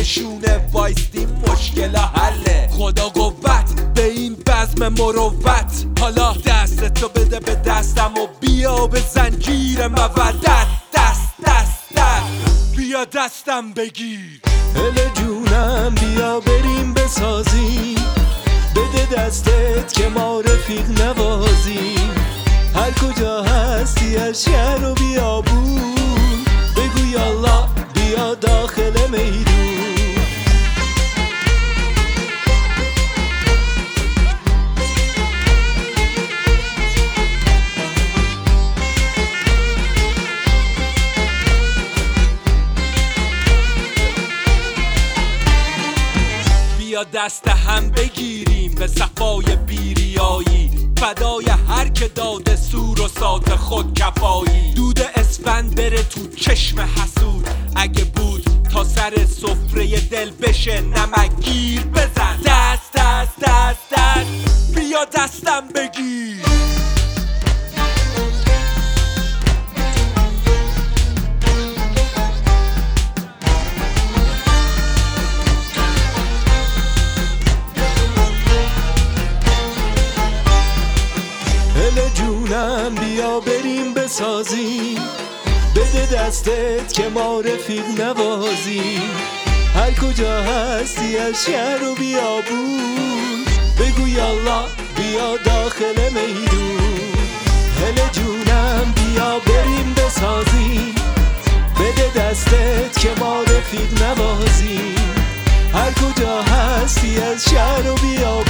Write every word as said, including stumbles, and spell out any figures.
نشونه وایستیم مشکل حله. خدا قوت به این بزم مروت، حالا دستتو بده به دستم و بیا به زنجیر مودت. دست دست دست بیا دستم بگیر. هله جونم بیا بریم بسازیم، بده دستت که ما رفیق نوازیم. هر کجا هستی از شهر و بیابون، بگو یالا بیا داخل میدون. بیا دست هم بگیریم به صفای بیریایی، فدای هر که داده سور و سات خود کفایی. دود اسفند بره تو چشم حسود، اگه بود تا سر سفره دل بشه نمکگیر بزن. دست دست دست دست بیا دستم بگیر. هله جونم بیا بریم بسازیم، بده دستت که ما رفیق نوازیم. هر کجا هستی از شهر و بیابون، بگو یالا بیا داخل میدون. هله جونم بیا بریم بسازیم، بده دستت که ما رفیق نوازیم. هر کجا هستی از شهر و بیابون،